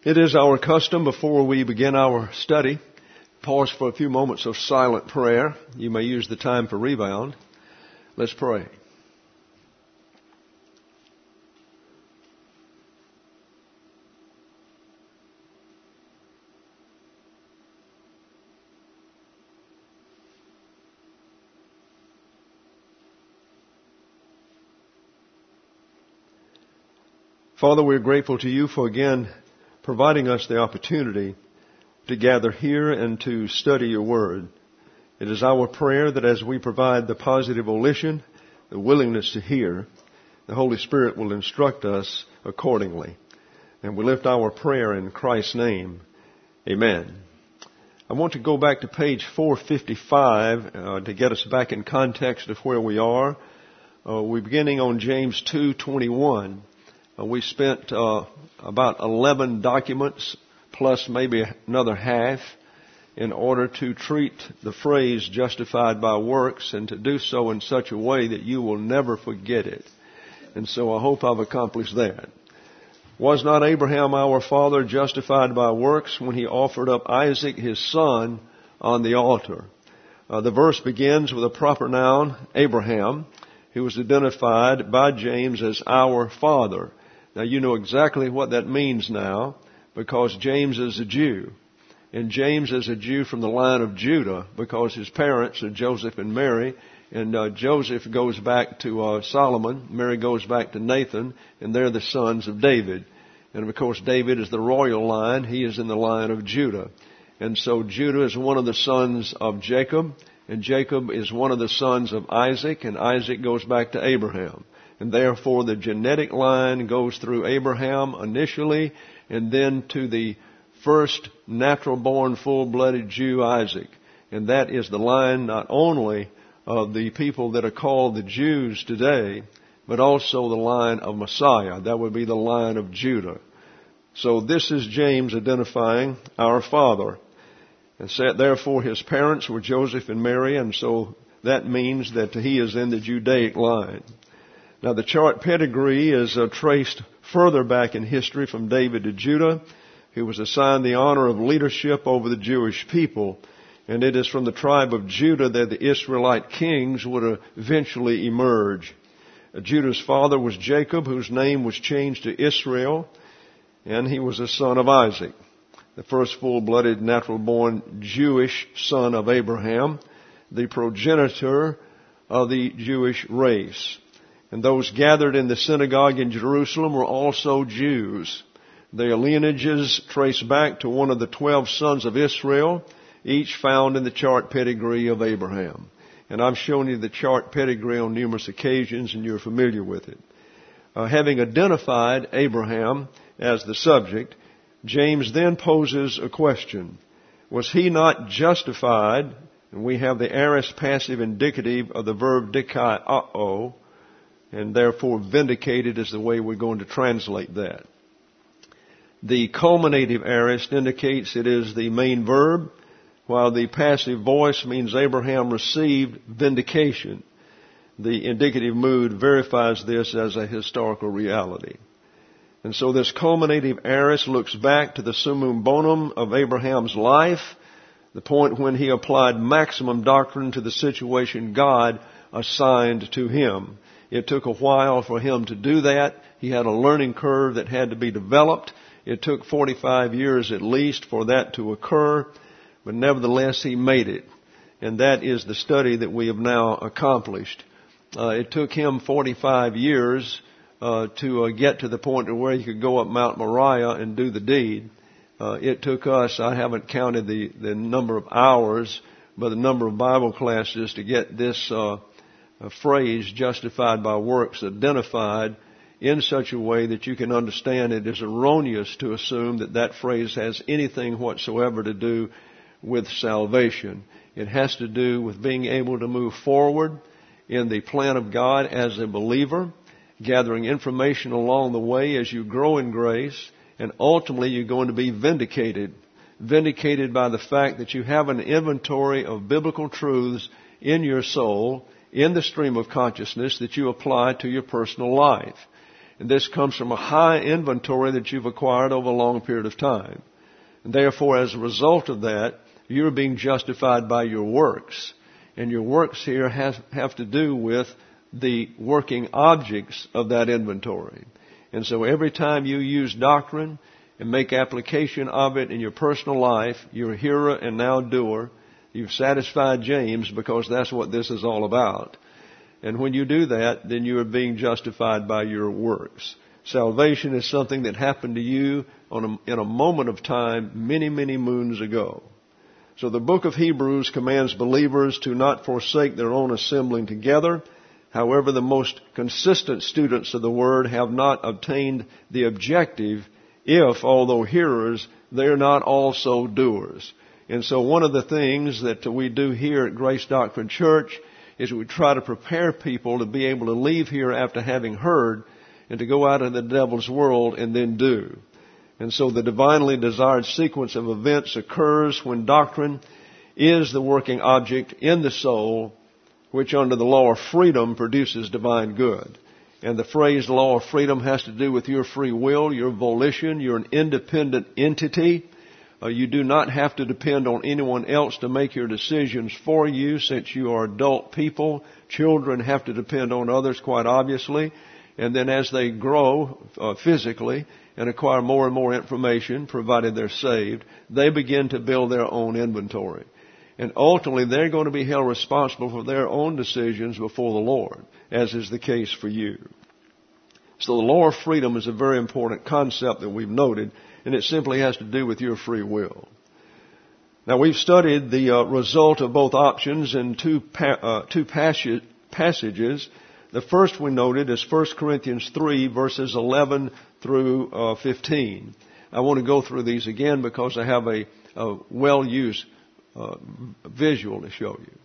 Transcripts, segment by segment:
It is our custom before we begin our study, pause for a few moments of silent prayer. You may use the time for rebound. Let's pray. Father, we're grateful to you for again providing us the opportunity to gather here and to study your word. It is our prayer that as we provide the positive volition, the willingness to hear, the Holy Spirit will instruct us accordingly. And we lift our prayer in Christ's name. Amen. I want to go back to page 455 to get us back in context of where we are. We're beginning on James 2:21. We spent about 11 documents plus maybe another half in order to treat the phrase justified by works and to do so in such a way that you will never forget it. And so I hope I've accomplished that. Was not Abraham our father justified by works when he offered up Isaac his son on the altar? The verse begins with a proper noun, Abraham, who was identified by James as our father. Now you know exactly what that means now because James is a Jew. And James is a Jew from the line of Judah because his parents are Joseph and Mary. And Joseph goes back to Solomon. Mary goes back to Nathan. And they're the sons of David. And of course David is the royal line. He is in the line of Judah. And so Judah is one of the sons of Jacob. And Jacob is one of the sons of Isaac. And Isaac goes back to Abraham. And therefore the genetic line goes through Abraham initially and then to the first natural-born, full-blooded Jew, Isaac. And that is the line not only of the people that are called the Jews today, but also the line of Messiah. That would be the line of Judah. So this is James identifying our father. And said, therefore his parents were Joseph and Mary, and so that means that he is in the Judaic line. Now the chart pedigree is traced further back in history from David to Judah, who was assigned the honor of leadership over the Jewish people. And it is from the tribe of Judah that the Israelite kings would eventually emerge. Judah's father was Jacob, whose name was changed to Israel, and he was a son of Isaac, the first full-blooded, natural-born Jewish son of Abraham, the progenitor of the Jewish race. And those gathered in the synagogue in Jerusalem were also Jews. Their lineages trace back to one of the 12 sons of Israel, each found in the chart pedigree of Abraham. And I've shown you the chart pedigree on numerous occasions, and you're familiar with it. Having identified Abraham as the subject, James then poses a question. Was he not justified? And we have the aorist passive indicative of the verb dikaiō, and therefore vindicated is the way we're going to translate that. The culminative aorist indicates it is the main verb, while the passive voice means Abraham received vindication. The indicative mood verifies this as a historical reality. And so this culminative aorist looks back to the summum bonum of Abraham's life, the point when he applied maximum doctrine to the situation God assigned to him. It took a while for him to do that. He had a learning curve that had to be developed. It took 45 years at least for that to occur, but nevertheless he made it. And that is the study that we have now accomplished. It took him 45 years to get to the point where he could go up Mount Moriah and do the deed. It took us, I haven't counted the number of hours, but the number of Bible classes to get this phrase justified by works identified in such a way that you can understand it is erroneous to assume that that phrase has anything whatsoever to do with salvation. It has to do with being able to move forward in the plan of God as a believer, gathering information along the way as you grow in grace, and ultimately you're going to be vindicated. Vindicated by the fact that you have an inventory of biblical truths in your soul, in the stream of consciousness that you apply to your personal life. And this comes from a high inventory that you've acquired over a long period of time. And therefore, as a result of that, you're being justified by your works. And your works here have to do with the working objects of that inventory. And so every time you use doctrine and make application of it in your personal life, you're a hearer and now doer. You've satisfied James, because that's what this is all about. And when you do that, then you are being justified by your works. Salvation is something that happened to you in a moment of time many, many moons ago. So the book of Hebrews commands believers to not forsake their own assembling together. However, the most consistent students of the Word have not obtained the objective if, although hearers, they're not also doers. And so one of the things that we do here at Grace Doctrine Church is we try to prepare people to be able to leave here after having heard and to go out in the devil's world and then do. And so the divinely desired sequence of events occurs when doctrine is the working object in the soul, which under the law of freedom produces divine good. And the phrase law of freedom has to do with your free will, your volition. You're an independent entity. You do not have to depend on anyone else to make your decisions for you, since you are adult people. Children have to depend on others, quite obviously. And then as they grow physically and acquire more and more information, provided they're saved, they begin to build their own inventory. And ultimately, they're going to be held responsible for their own decisions before the Lord, as is the case for you. So the law of freedom is a very important concept that we've noted, and it simply has to do with your free will. Now, we've studied the result of both options in two passages. The first we noted is 1 Corinthians 3, verses 11 through 15. I want to go through these again because I have a well-used visual to show you.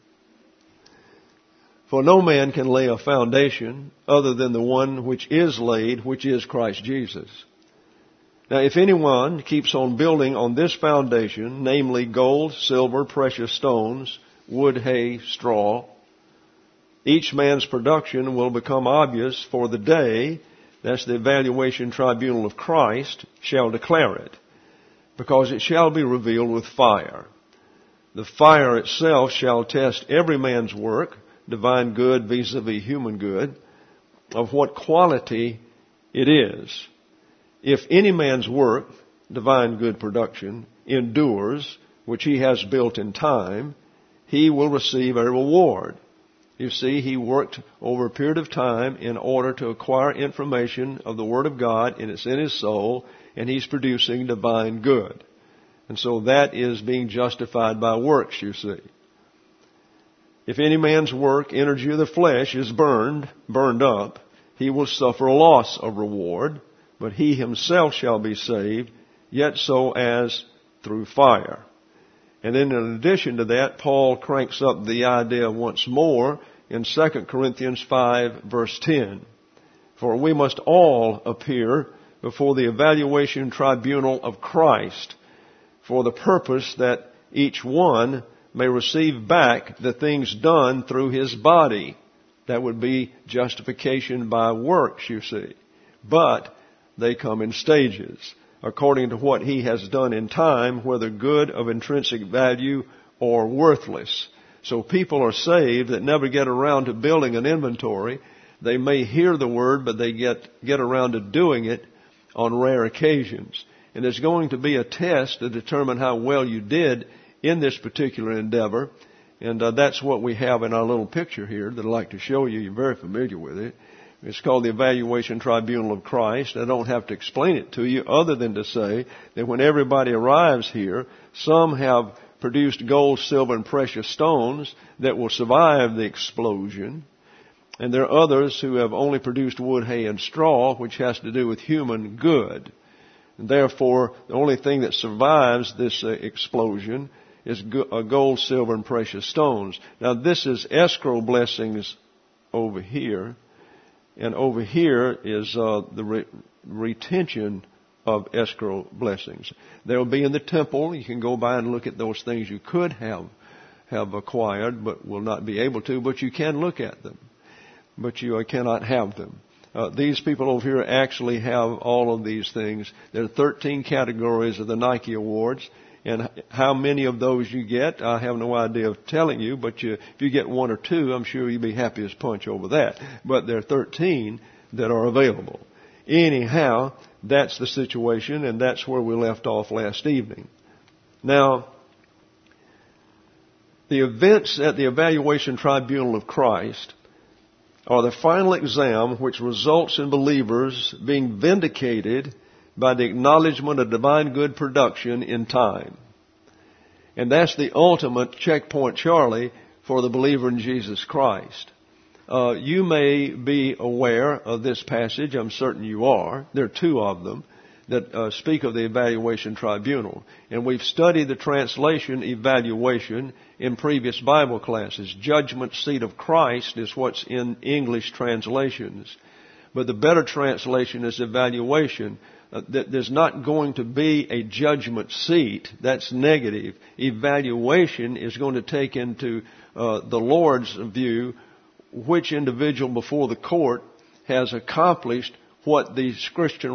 For no man can lay a foundation other than the one which is laid, which is Christ Jesus. Now, if anyone keeps on building on this foundation, namely gold, silver, precious stones, wood, hay, straw, each man's production will become obvious, for the day, that's the evaluation tribunal of Christ, shall declare it, because it shall be revealed with fire. The fire itself shall test every man's work, divine good vis-a-vis human good, of what quality it is. If any man's work, divine good production, endures, which he has built in time, he will receive a reward. You see, he worked over a period of time in order to acquire information of the Word of God, and it's in his soul, and he's producing divine good. And so that is being justified by works, you see. If any man's work, energy of the flesh, is burned up, he will suffer a loss of reward, but he himself shall be saved, yet so as through fire. And then in addition to that, Paul cranks up the idea once more in 2 Corinthians 5, verse 10. For we must all appear before the evaluation tribunal of Christ, for the purpose that each one may receive back the things done through his body. That would be justification by works, you see. But they come in stages, according to what he has done in time, whether good of intrinsic value or worthless. So people are saved that never get around to building an inventory. They may hear the word, but they get around to doing it on rare occasions. And there's going to be a test to determine how well you did in this particular endeavor. And that's what we have in our little picture here that I'd like to show you. You're very familiar with it. It's called the Evaluation Tribunal of Christ. I don't have to explain it to you other than to say that when everybody arrives here, some have produced gold, silver, and precious stones that will survive the explosion. And there are others who have only produced wood, hay, and straw, which has to do with human good. And therefore, the only thing that survives this explosion is gold, silver, and precious stones. Now, this is escrow blessings over here. And over here is the retention of escrow blessings. They'll be in the temple. You can go by and look at those things you could have acquired, but will not be able to. But you can look at them. But you cannot have them. These people over here actually have all of these things. There are 13 categories of the Nike Awards. And how many of those you get, I have no idea of telling you, but if you get one or two, I'm sure you'll be happy as punch over that. But there are 13 that are available. Anyhow, that's the situation, and that's where we left off last evening. Now, the events at the Evaluation Tribunal of Christ are the final exam which results in believers being vindicated by the acknowledgement of divine good production in time. And that's the ultimate checkpoint, Charlie, for the believer in Jesus Christ. You may be aware of this passage. I'm certain you are. There are two of them that speak of the Evaluation Tribunal. And we've studied the translation evaluation in previous Bible classes. Judgment seat of Christ is what's in English translations. But the better translation is evaluation. There's not going to be a judgment seat. That's negative. Evaluation is going to take into the Lord's view which individual before the court has accomplished what the Christian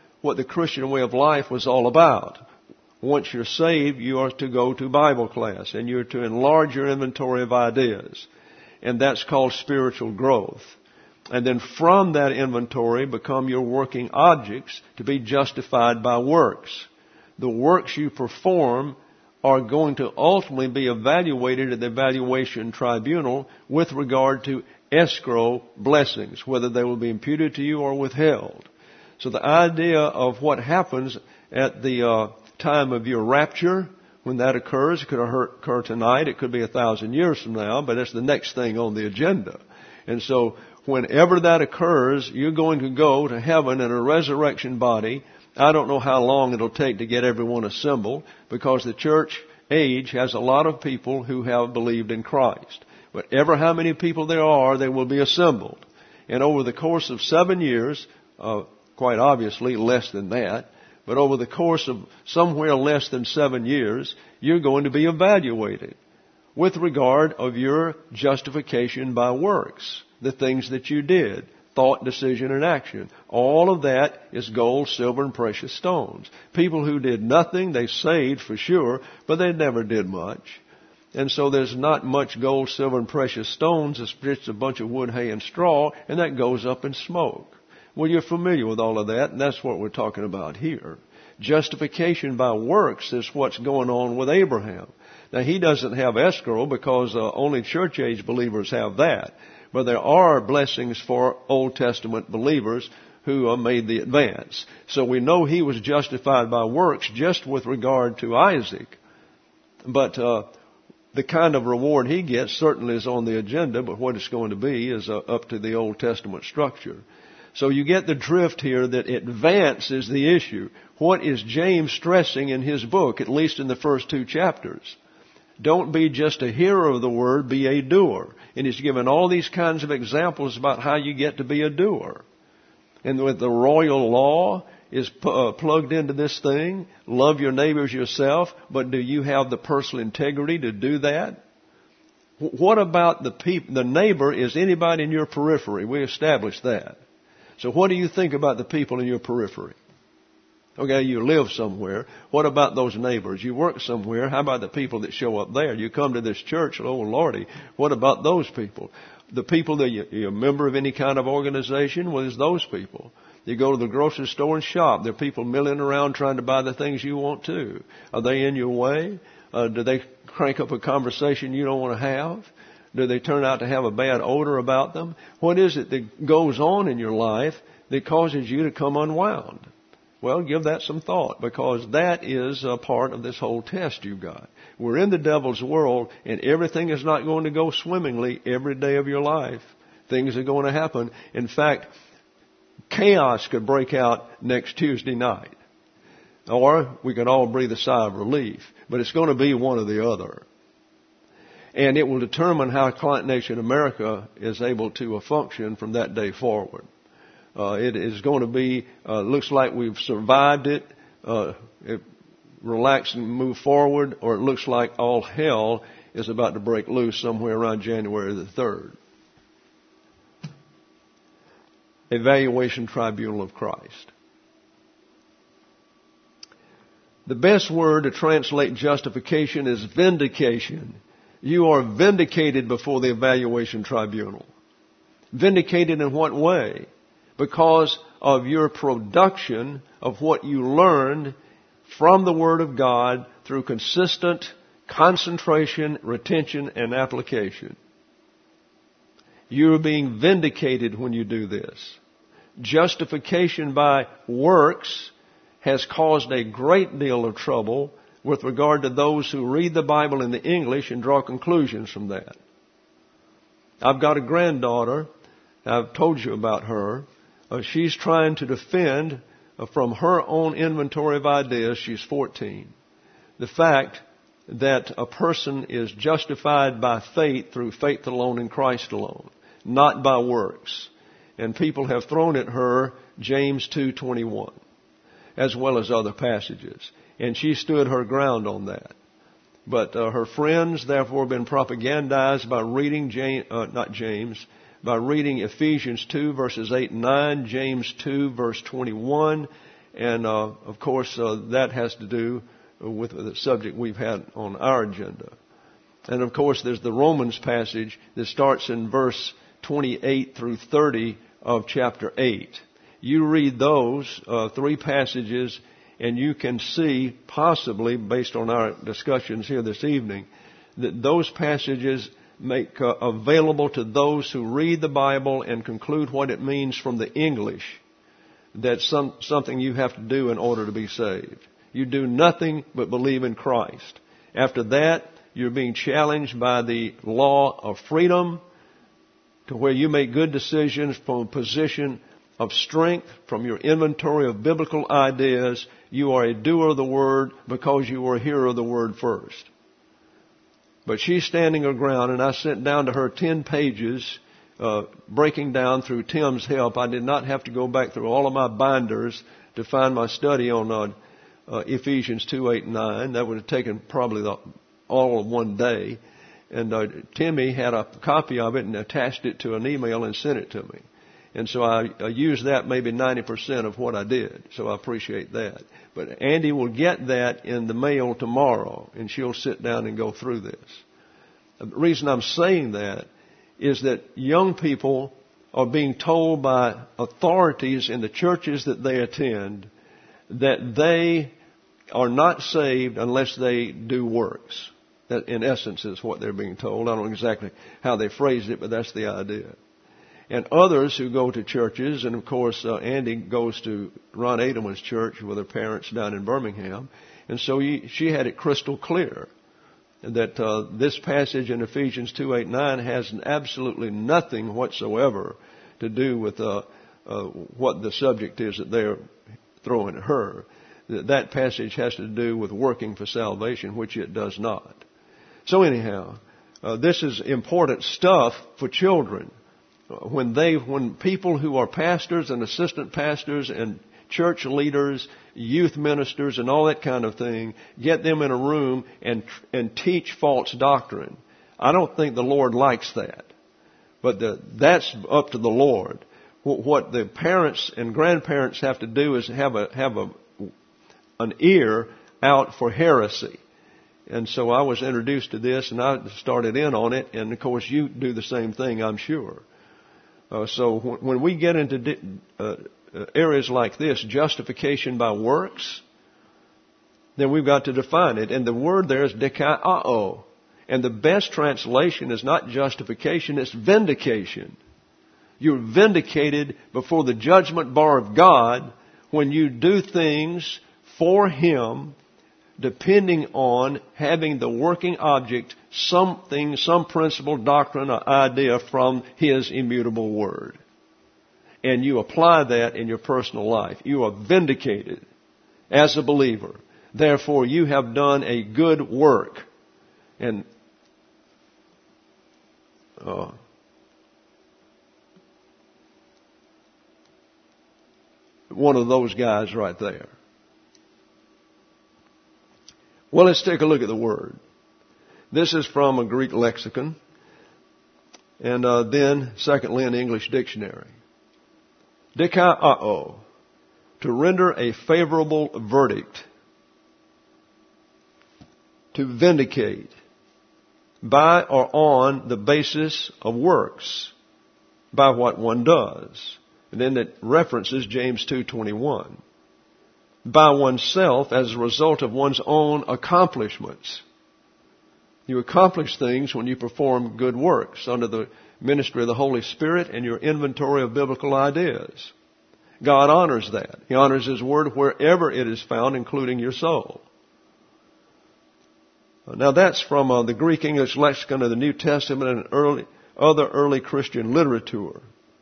way of life was all about. Once you're saved, you are to go to Bible class, and you're to enlarge your inventory of ideas. And that's called spiritual growth. And then from that inventory become your working objects to be justified by works. The works you perform are going to ultimately be evaluated at the Evaluation Tribunal with regard to escrow blessings, whether they will be imputed to you or withheld. So the idea of what happens at the time of your rapture, when that occurs, it could occur tonight, it could be 1,000 years from now, but it's the next thing on the agenda. And so whenever that occurs, you're going to go to heaven in a resurrection body. I don't know how long it'll take to get everyone assembled, because the church age has a lot of people who have believed in Christ. But ever how many people there are, they will be assembled. And over the course of 7 years, quite obviously less than that, but over the course of somewhere less than 7 years, you're going to be evaluated with regard of your justification by works, the things that you did. Thought, decision, and action. All of that is gold, silver, and precious stones. People who did nothing, they saved for sure, but they never did much. And so there's not much gold, silver, and precious stones. It's just a bunch of wood, hay, and straw, and that goes up in smoke. Well, you're familiar with all of that, and that's what we're talking about here. Justification by works is what's going on with Abraham. Now, he doesn't have escrow because only church-age believers have that. But there are blessings for Old Testament believers who made the advance. So we know he was justified by works just with regard to Isaac. But the kind of reward he gets certainly is on the agenda, but what it's going to be is up to the Old Testament structure. So you get the drift here that advance is the issue. What is James stressing in his book, at least in the first 2 chapters? Don't be just a hearer of the word, be a doer. And he's given all these kinds of examples about how you get to be a doer. And with the royal law is plugged into this thing, love your neighbors yourself, but do you have the personal integrity to do that? What about the neighbor is anybody in your periphery? We established that. So what do you think about the people in your periphery? Okay, you live somewhere. What about those neighbors? You work somewhere. How about the people that show up there? You come to this church, oh Lordy, what about those people? The people that you're a member of any kind of organization, well, it's those people. You go to the grocery store and shop. There are people milling around trying to buy the things you want too. Are they in your way? Do they crank up a conversation you don't want to have? Do they turn out to have a bad odor about them? What is it that goes on in your life that causes you to come unwound? Well, give that some thought, because that is a part of this whole test you've got. We're in the devil's world, and everything is not going to go swimmingly every day of your life. Things are going to happen. In fact, chaos could break out next Tuesday night. Or we can all breathe a sigh of relief. But it's going to be one or the other. And it will determine how Client Nation America is able to function from that day forward. It is going to be, looks like we've survived it, relax and move forward, or it looks like all hell is about to break loose somewhere around January the 3rd. evaluation tribunal of Christ. The best word to translate justification is vindication. You are vindicated before the evaluation tribunal. Vindicated in what way? Because of your production of what you learned from the Word of God through consistent concentration, retention, and application. You're being vindicated when you do this. Justification by works has caused a great deal of trouble with regard to those who read the Bible in the English and draw conclusions from that. I've got a granddaughter. I've told you about her. She's trying to defend from her own inventory of ideas. She's 14. The fact that a person is justified by faith through faith alone in Christ alone, not by works. And people have thrown at her James 2:21, as well as other passages. And she stood her ground on that. But her friends, therefore, have been propagandized by reading by reading Ephesians 2 verses 8 and 9, James 2 verse 21, and of course that has to do with the subject we've had on our agenda. And of course there's the Romans passage that starts in verse 28 through 30 of chapter 8. You read those three passages and you can see, possibly based on our discussions here this evening, that those passages make available to those who read the Bible and conclude what it means from the English. That's something you have to do in order to be saved. You do nothing but believe in Christ. After that, you're being challenged by the law of freedom to where you make good decisions from a position of strength, from your inventory of biblical ideas. You are a doer of the Word because you were a hearer of the Word first. But she's standing her ground, and I sent down to her 10 pages, breaking down through Tim's help. I did not have to go back through all of my binders to find my study on Ephesians 2, 8, and 9. That would have taken probably all of one day. And Timmy had a copy of it and attached it to an email and sent it to me. And so I used that maybe 90% of what I did. So I appreciate that. But Andy will get that in the mail tomorrow, and she'll sit down and go through this. The reason I'm saying that is that young people are being told by authorities in the churches that they attend that they are not saved unless they do works. That, in essence, is what they're being told. I don't know exactly how they phrased it, but that's the idea. And others who go to churches, and of course Andy goes to Ron Adelman's church with her parents down in Birmingham, and so she had it crystal clear that this passage in Ephesians 2, 8, 9 has absolutely nothing whatsoever to do with what the subject is that they're throwing at her. That passage has to do with working for salvation, which it does not. So anyhow, this is important stuff for children. When people who are pastors and assistant pastors and church leaders, youth ministers and all that kind of thing, get them in a room and teach false doctrine. I don't think the Lord likes that. But that's up to the Lord. What the parents and grandparents have to do is have an ear out for heresy. And so I was introduced to this and I started in on it. And of course you do the same thing, I'm sure. So when we get into areas like this, justification by works, then we've got to define it. And the word there is dikaiō. And the best translation is not justification, it's vindication. You're vindicated before the judgment bar of God when you do things for Him, depending on having the working object, something, some principle, doctrine, or idea from His immutable Word. And you apply that in your personal life. You are vindicated as a believer. Therefore, you have done a good work. And one of those guys right there. Well, let's take a look at the word. This is from a Greek lexicon, and then, secondly, an English dictionary. dikaiō, to render a favorable verdict, to vindicate, by or on the basis of works, by what one does. And then it references James 2:21. By oneself as a result of one's own accomplishments. You accomplish things when you perform good works under the ministry of the Holy Spirit and your inventory of biblical ideas. God honors that. He honors His Word wherever it is found, including your soul. Now that's from the Greek English lexicon of the New Testament and other early Christian literature.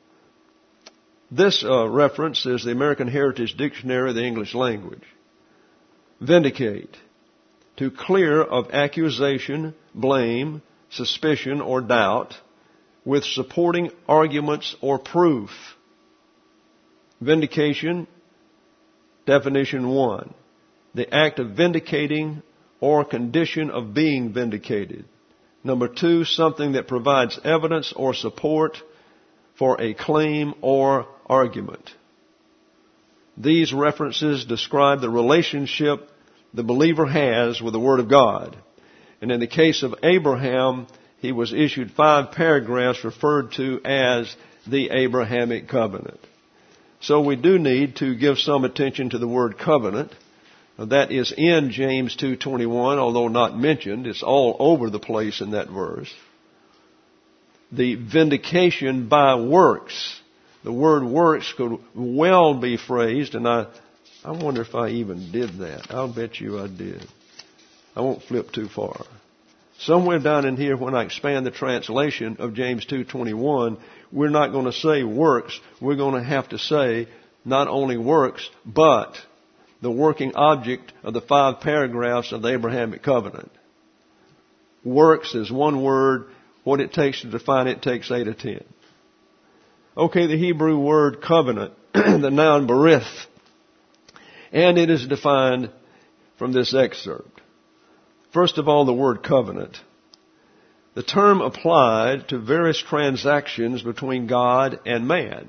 This reference is the American Heritage Dictionary of the English language. Vindicate. To clear of accusation, blame, suspicion, or doubt with supporting arguments or proof. Vindication, definition 1. The act of vindicating or condition of being vindicated. Number 2, something that provides evidence or support for a claim or argument. These references describe the relationship the believer has with the Word of God. And in the case of Abraham, he was issued 5 paragraphs referred to as the Abrahamic covenant. So we do need to give some attention to the word covenant. That is in James 2:21, although not mentioned. It's all over the place in that verse. The vindication by works. The word works could well be phrased, and I wonder if I even did that. I'll bet you I did. I won't flip too far. Somewhere down in here, when I expand the translation of James 2:21, we're not going to say works. We're going to have to say not only works, but the working object of the 5 paragraphs of the Abrahamic covenant. Works is one word. What it takes to define it takes 8 or 10. Okay, the Hebrew word covenant, the noun berith, and it is defined from this excerpt. First of all, the word covenant. The term applied to various transactions between God and man.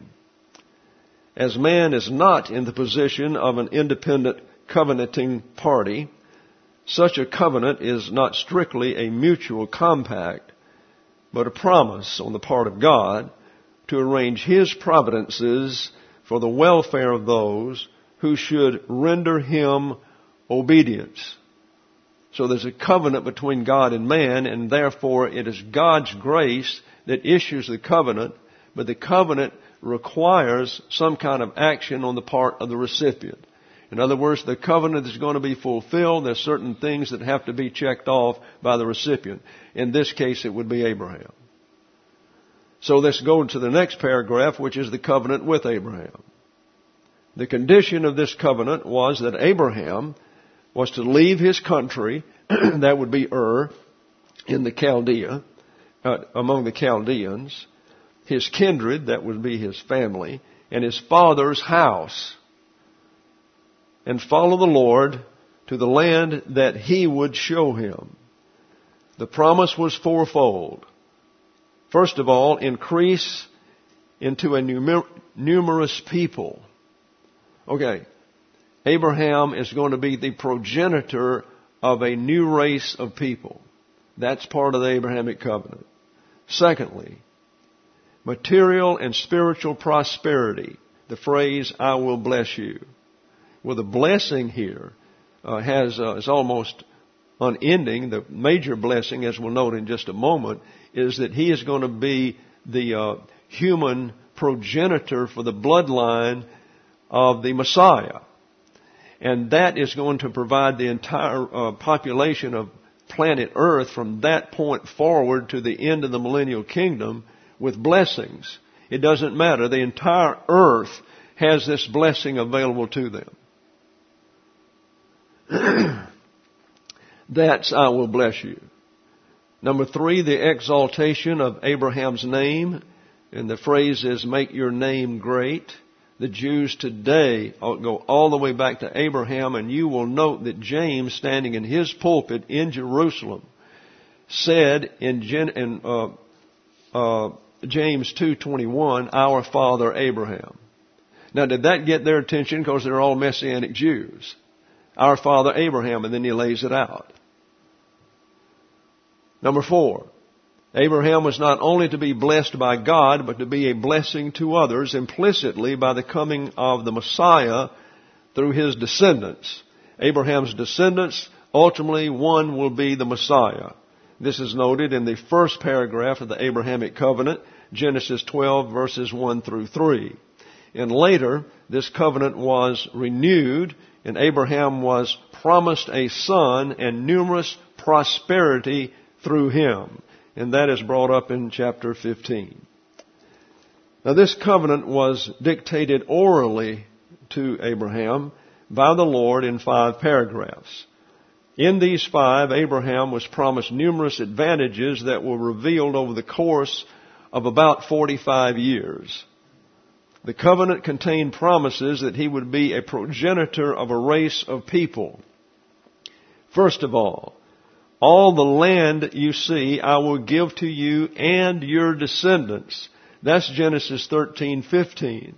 As man is not in the position of an independent covenanting party, such a covenant is not strictly a mutual compact, but a promise on the part of God to arrange His providences for the welfare of those who should render Him obedience. So there's a covenant between God and man, and therefore it is God's grace that issues the covenant, but the covenant requires some kind of action on the part of the recipient. In other words, the covenant is going to be fulfilled. There's certain things that have to be checked off by the recipient. In this case, it would be Abraham. So let's go to the next paragraph, which is the covenant with Abraham. The condition of this covenant was that Abraham was to leave his country, that would be Ur, in the Chaldea, among the Chaldeans, his kindred, that would be his family, and his father's house, and follow the Lord to the land that He would show him. The promise was fourfold. First of all, increase into a numerous people. Okay, Abraham is going to be the progenitor of a new race of people. That's part of the Abrahamic covenant. Secondly, material and spiritual prosperity. The phrase, I will bless you. Well, the blessing here is almost unending. The major blessing, as we'll note in just a moment, is that he is going to be the human progenitor for the bloodline of the Messiah. And that is going to provide the entire population of planet Earth from that point forward to the end of the millennial kingdom with blessings. It doesn't matter. The entire earth has this blessing available to them. That's, I will bless you. Number 3, the exaltation of Abraham's name. And the phrase is, make your name great. The Jews today go all the way back to Abraham, and you will note that James, standing in his pulpit in Jerusalem, said in James 2:21, our father Abraham. Now, did that get their attention because they're all Messianic Jews? Our father Abraham, and then he lays it out. Number 4, Abraham was not only to be blessed by God, but to be a blessing to others implicitly by the coming of the Messiah through his descendants. Abraham's descendants, ultimately one will be the Messiah. This is noted in the first paragraph of the Abrahamic covenant, Genesis 12 verses 1 through 3. And later, this covenant was renewed, and Abraham was promised a son and numerous prosperity through him. And that is brought up in chapter 15. Now, this covenant was dictated orally to Abraham by the Lord in 5 paragraphs. In these 5, Abraham was promised numerous advantages that were revealed over the course of about 45 years. The covenant contained promises that he would be a progenitor of a race of people. First of all the land you see I will give to you and your descendants. That's Genesis 13:15.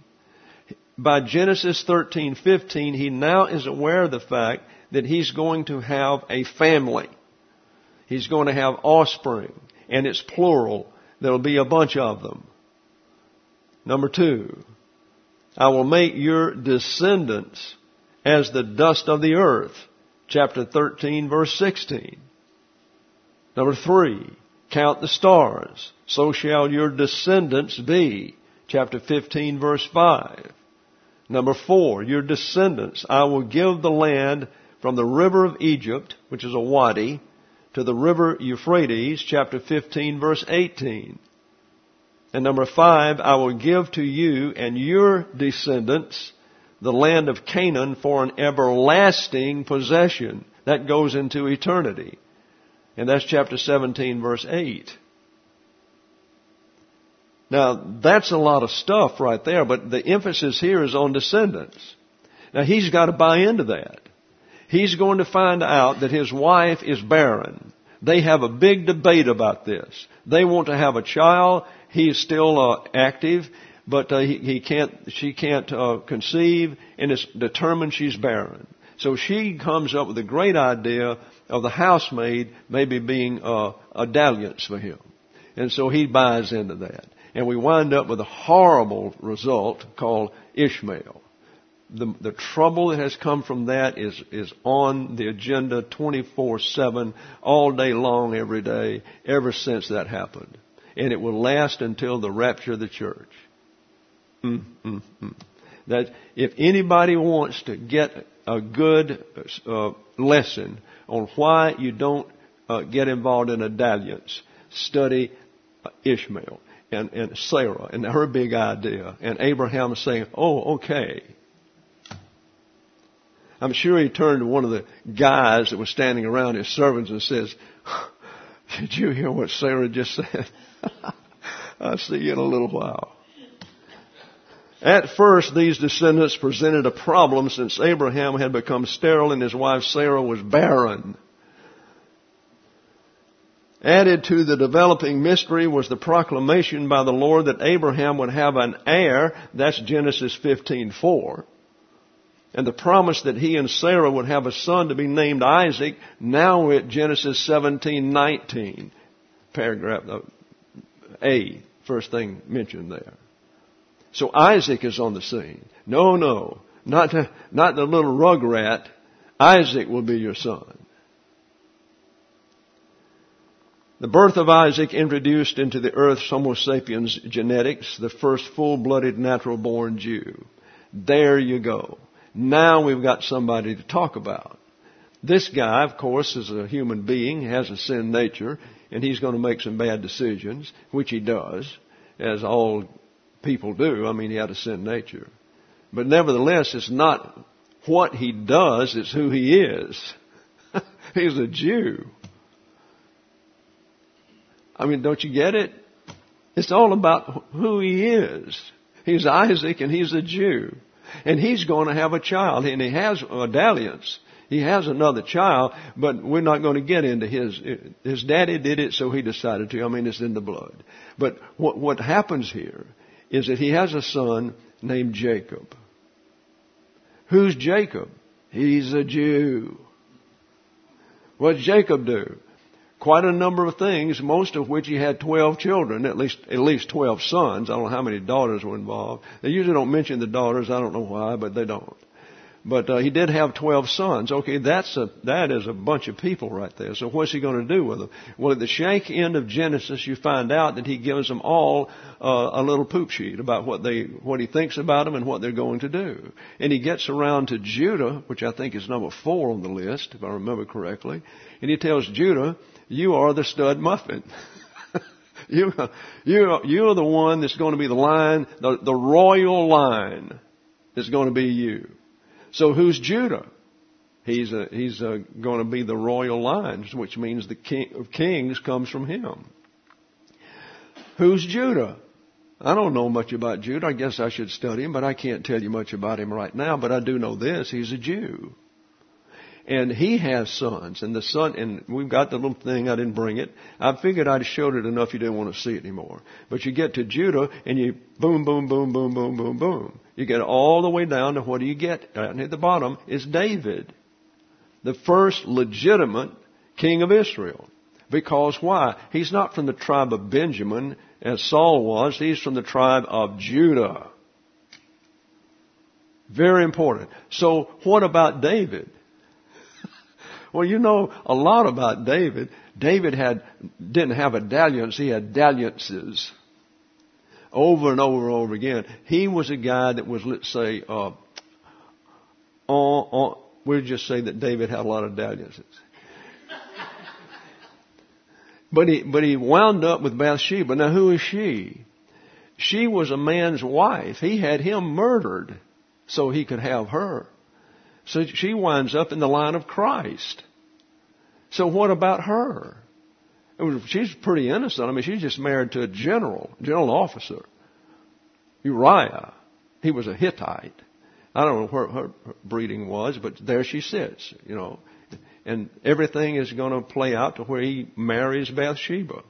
By Genesis 13:15, he now is aware of the fact that he's going to have a family. He's going to have offspring, and it's plural. There'll be a bunch of them. Number 2, I will make your descendants as the dust of the earth. Chapter 13, verse 16. Number 3, count the stars. So shall your descendants be. Chapter 15, verse 5. Number 4, your descendants, I will give the land from the river of Egypt, which is a wadi, to the river Euphrates, chapter 15, verse 18. And number 5, I will give to you and your descendants the land of Canaan for an everlasting possession. That goes into eternity. And that's chapter 17, verse 8. Now, that's a lot of stuff right there, but the emphasis here is on descendants. Now, he's got to buy into that. He's going to find out that his wife is barren. They have a big debate about this. They want to have a child. He is still active, but she can't conceive, and it's determined she's barren. So she comes up with a great idea of the housemaid maybe being a dalliance for him. And so he buys into that. And we wind up with a horrible result called Ishmael. The trouble that has come from that is on the agenda 24/7, all day long, every day, ever since that happened. And it will last until the rapture of the church. That if anybody wants to get a good lesson on why you don't get involved in a dalliance, study Ishmael and Sarah and her big idea, and Abraham saying, "Oh, okay." I'm sure he turned to one of the guys that was standing around, his servants, and says, "Did you hear what Sarah just said? I'll see you in a little while." At first, these descendants presented a problem since Abraham had become sterile and his wife Sarah was barren. Added to the developing mystery was the proclamation by the Lord that Abraham would have an heir. That's Genesis 15:4. And the promise that he and Sarah would have a son to be named Isaac. Now we're at Genesis 17:19. Paragraph A, first thing mentioned there. So Isaac is on the scene. No, not the little rugrat. Isaac will be your son. The birth of Isaac introduced into the earth's Homo sapiens genetics, the first full-blooded natural-born Jew. There you go. Now we've got somebody to talk about. This guy, of course, is a human being, has a sin nature, and he's going to make some bad decisions, which he does, as all people do. I mean, he had a sin nature. But nevertheless, it's not what he does, it's who he is. He's a Jew. I mean, don't you get it? It's all about who he is. He's Isaac and he's a Jew. And he's going to have a child, and he has a dalliance. He has another child, but we're not going to get into his daddy did it, so he decided to. I mean, it's in the blood. But what happens here is that he has a son named Jacob. Who's Jacob? He's a Jew. What did Jacob do? Quite a number of things, most of which he had 12 children, at least 12 sons. I don't know how many daughters were involved. They usually don't mention the daughters. I don't know why, but they don't. But he did have 12 sons. Okay, that is a bunch of people right there. So what's he going to do with them? Well, at the shank end of Genesis, you find out that he gives them all a little poop sheet about what he thinks about them and what they're going to do. And he gets around to Judah, which I think is number 4 on the list, if I remember correctly. And he tells Judah, you are the stud muffin. You're the one that's going to be the line, the royal line is going to be you. So who's Judah? He's going to be the royal line, which means the king of kings comes from him. Who's Judah? I don't know much about Judah. I guess I should study him, but I can't tell you much about him right now. But I do know this: he's a Jew. And he has sons, and we've got the little thing, I didn't bring it. I figured I'd showed it enough you didn't want to see it anymore. But you get to Judah, and you boom, boom, boom, boom, boom, boom, boom. You get all the way down to what do you get? And at the bottom is David, the first legitimate king of Israel. Because why? He's not from the tribe of Benjamin, as Saul was. He's from the tribe of Judah. Very important. So what about David? Well, you know a lot about David. David didn't have a dalliance, he had dalliances. Over and over and over again. He was a guy that was, let's say, we'll just say that David had a lot of dalliances. But he wound up with Bathsheba. Now, who is she? She was a man's wife. He had him murdered so he could have her. So she winds up in the line of Christ. So what about her? She's pretty innocent. I mean, she's just married to a general officer. Uriah. He was a Hittite. I don't know where her breeding was, but there she sits, you know. And everything is going to play out to where he marries Bathsheba.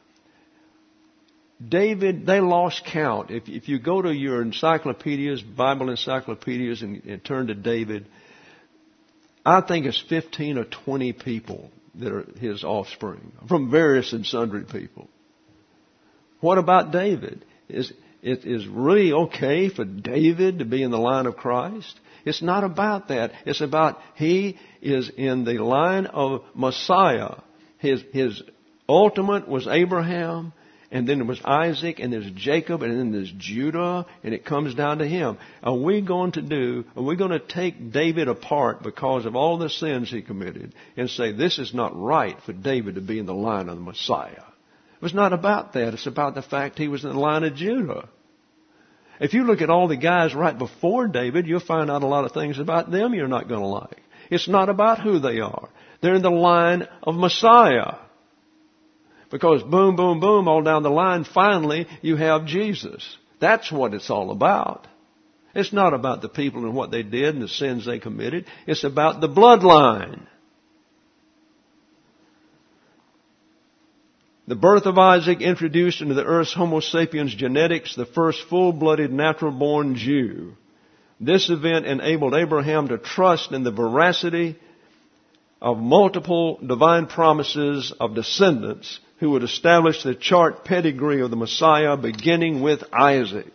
David, they lost count. If you go to your encyclopedias, Bible encyclopedias, and turn to David, I think it's 15 or 20 people that are his offspring, from various and sundry people. What about David? Is really okay for David to be in the line of Christ? It's not about that. It's about he is in the line of Messiah. His ultimate was Abraham, and then there was Isaac, and there's Jacob, and then there's Judah, and it comes down to him. Are we going to take David apart because of all the sins he committed and say this is not right for David to be in the line of the Messiah? It was not about that. It's about the fact he was in the line of Judah. If you look at all the guys right before David, you'll find out a lot of things about them you're not going to like. It's not about who they are. They're in the line of Messiah. Because boom, boom, boom, all down the line, finally you have Jesus. That's what it's all about. It's not about the people and what they did and the sins they committed. It's about the bloodline. The birth of Isaac introduced into the earth's Homo sapiens genetics the first full-blooded natural-born Jew. This event enabled Abraham to trust in the veracity of multiple divine promises of descendants who would establish the chart pedigree of the Messiah, beginning with Isaac.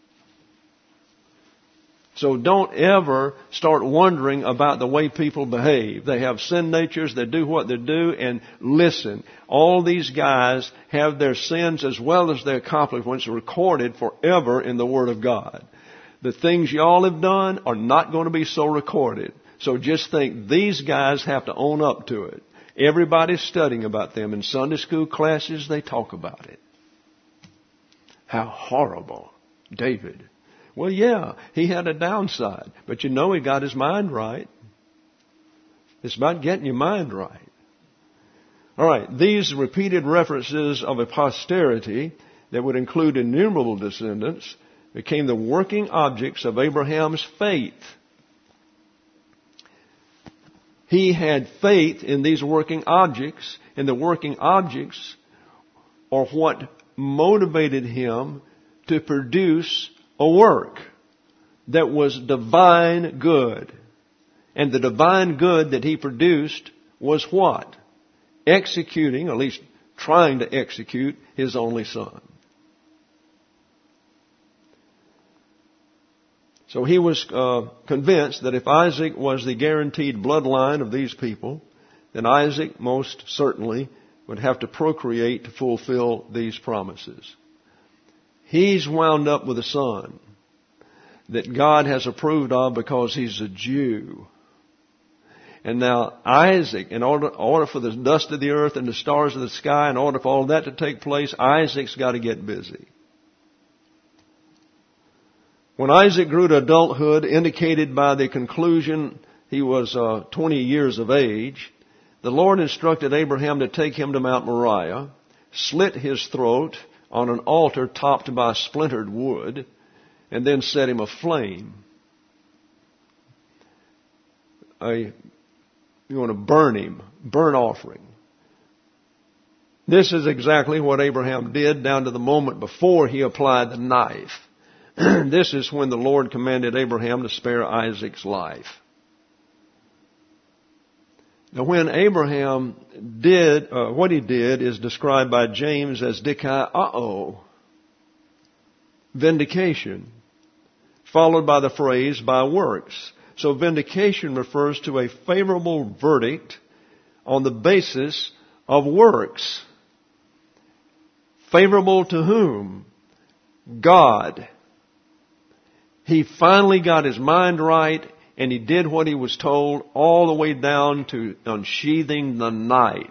So don't ever start wondering about the way people behave. They have sin natures, they do what they do, and listen, all these guys have their sins as well as their accomplishments recorded forever in the Word of God. The things y'all have done are not going to be so recorded. So just think these guys have to own up to it. Everybody's studying about them. In Sunday school classes, they talk about it. How horrible. David. Well, yeah, he had a downside. But you know he got his mind right. It's about getting your mind right. All right, these repeated references of a posterity that would include innumerable descendants became the working objects of Abraham's faith. He had faith in these working objects, and the working objects are what motivated him to produce a work. that was divine good. And the divine good that he produced was what? Executing, at least trying to execute, his only son. So he was convinced that if Isaac was the guaranteed bloodline of these people, then Isaac most certainly would have to procreate to fulfill these promises. He's wound up with a son that God has approved of because he's a Jew. And now Isaac, in order for the dust of the earth and the stars of the sky, in order for all that to take place, Isaac's got to get busy. When Isaac grew to adulthood, indicated by the conclusion he was 20 years of age, the Lord instructed Abraham to take him to Mount Moriah, slit his throat on an altar topped by splintered wood, and then set him aflame. You want to burn him, burnt offering. This is exactly what Abraham did down to the moment before he applied the knife. This is when the Lord commanded Abraham to spare Isaac's life. Now when Abraham did, what he did is described by James as dikaiō, vindication, followed by the phrase by works. So vindication refers to a favorable verdict on the basis of works. Favorable to whom? God. He finally got his mind right, and he did what he was told all the way down to unsheathing the knife.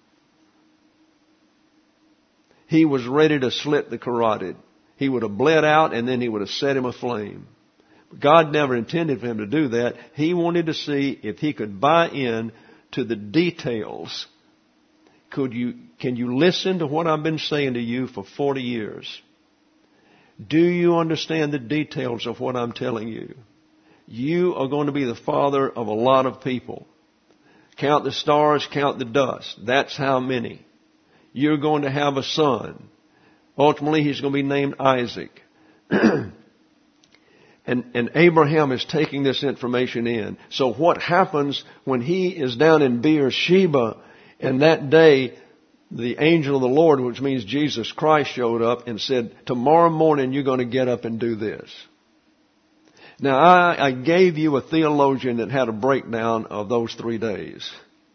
He was ready to slit the carotid. He would have bled out, and then he would have set him aflame. God never intended for him to do that. He wanted to see if he could buy in to the details. Can you listen to what I've been saying to you for 40 years? Do you understand the details of what I'm telling you? You are going to be the father of a lot of people. Count the stars, count the dust. That's how many. You're going to have a son. Ultimately, he's going to be named Isaac. And Abraham is taking this information in. So what happens when he is down in Beersheba, and that day the angel of the Lord, which means Jesus Christ, showed up and said, tomorrow morning you're going to get up and do this. Now I gave you a theologian that had a breakdown of those 3 days.